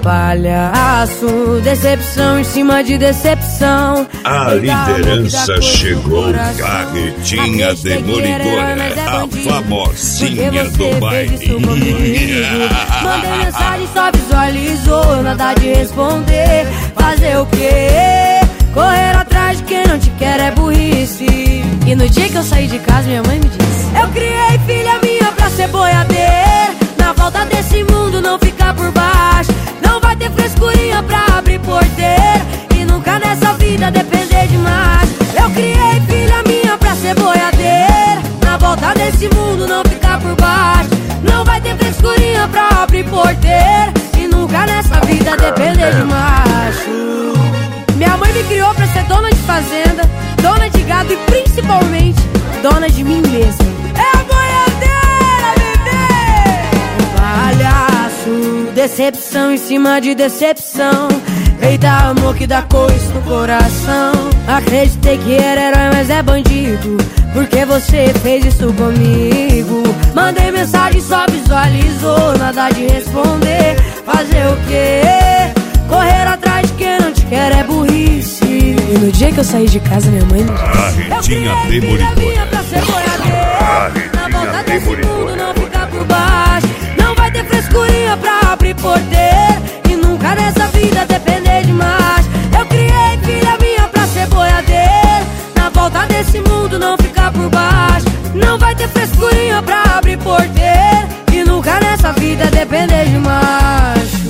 palhaço, decepção em cima de decepção. A liderança chegou, Carretinha Demolidora, a famosinha do baile. Mandei mensagem, só visualizou, nada de responder. Fazer o quê? Correr atrás de quem não te quer é burrice. E no dia que eu saí de casa, minha mãe me disse: eu criei filha minha pra ser boiadeira. Na volta desse mundo não ficar por baixo. Não vai ter frescurinha pra abrir porteira. E nunca nessa vida depender demais. Eu criei filha minha pra ser boiadeira. Na volta desse mundo não ficar por baixo. Não vai ter frescurinha pra abrir porteira. E nunca nessa vida depender de macho. Minha mãe me criou pra ser dona de fazenda, dona de gado e principalmente dona de mim mesma. É a boiadeira, bebê! Palhaço, decepção em cima de decepção. Eita, amor que dá coisa no coração. Acreditei que era herói, mas é bandido. Porque você fez isso comigo. Mandei mensagem, só visualizou, nada de responder. Fazer o quê? Correr atrás de quem não te quer é burrice. E no dia que eu saí de casa, minha mãe me disse: Carretinha Demolidora. pra ser boiadeira. Na volta desse mundo não ficar por baixo. Não vai ter frescurinha pra abrir porteira. E nunca nessa vida depender de mais. Eu criei filha minha pra ser boiadeira. Na volta desse mundo não ficar por baixo. Não vai ter frescurinha pra abrir porteira. E nunca nessa vida depender de macho.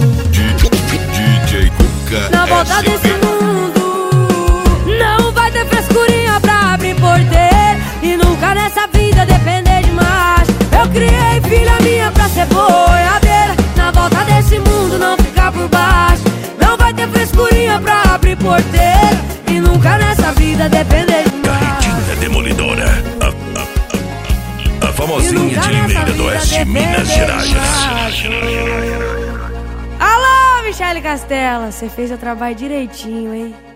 Na volta desse mundo não vai ter frescurinha pra abrir porteira. E nunca nessa vida depender de macho. Eu criei filha minha pra ser boiadeira. Na volta desse mundo não ficar por baixo. Não vai ter frescurinha pra abrir porteira. E nunca nessa vida depender de macho. Carretinha Demolidora, a famosinha de Limeira do Oeste, Minas Gerais. Alô, Michele Castela, você fez o trabalho direitinho, hein?